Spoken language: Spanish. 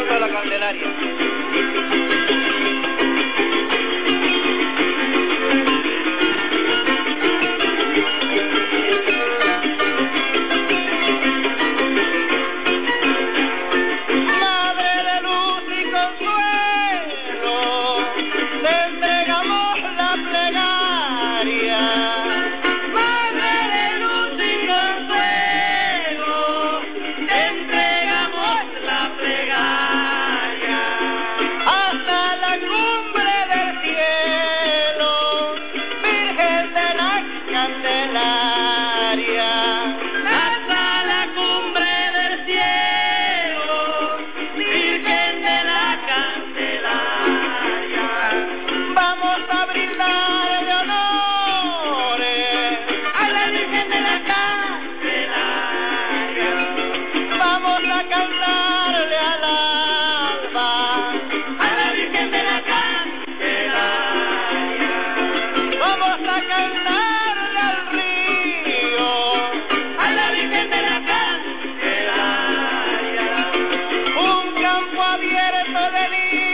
canto a la Candelaria. Madre de luz y consuelo, te entregamos la plegaria. Madre de luz y consuelo, te entregamos la plegaria. Hasta la cumbre del cielo, Virgen de la Candelaria. Hasta la cumbre del cielo, Virgen de la Candelaria. Vamos a brindarle honores a la Virgen de la Candelaria. Vamos a cantarle al alba a la Virgen de la Candelaria. Vamos a cantarle al río a la Virgen de la Candelaria. Un campo abierto de nieve